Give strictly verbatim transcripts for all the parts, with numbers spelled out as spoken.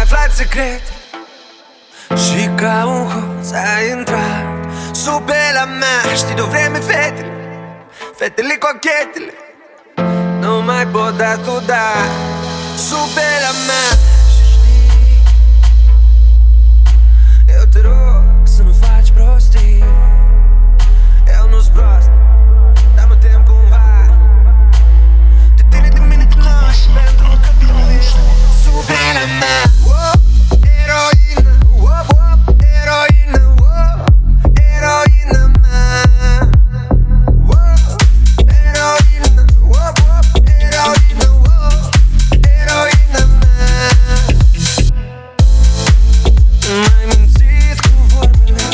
aflat secret și ca un hoț ai intrat sub pielea mea. Știi de-o vreme fetele, fetele cochetele nu mai pot da tu da sub pielea mea. Și știi, eu te rog să nu faci prostii. Eu nu-s prost, dar mă tem cumva de tine, de mine, de noi, pentru că tu ești sub pielea mea. Eroină, wop, wop, eroină, wop, eroină mea. Eroină, wop, wop, eroină, wop, eroină mea. M-ai mințit cu vorbele,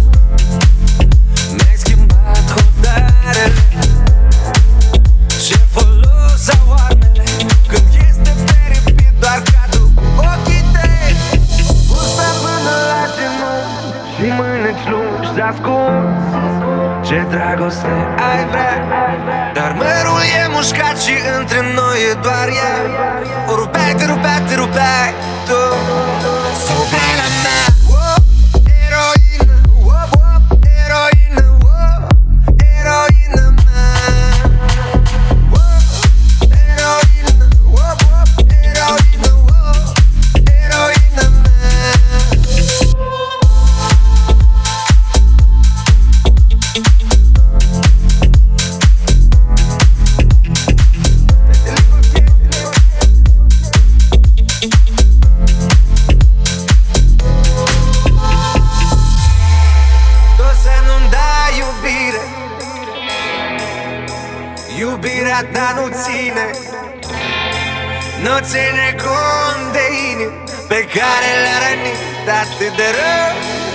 mi-ai schimbat hotarele. Ce folos au armele când este peripit doar cadru cu ochii tăi. Bursa până la genunchi și mâineci lungi de-ascuns. Ce dragoste ai vrea, dar mărul e mușcat și între noi e doar ea. O rupeai, te rupeai, te rupeai tu sub pielea mea. Eroină, wop, wop, eroină, wop, eroină mea. Eroină, wop, wop, eroină, wop, eroină mea. Tu să nu-mi dai iubire, iubirea ta nu ține, nu ține cont de inimi pe care le-a rănit atât de rău.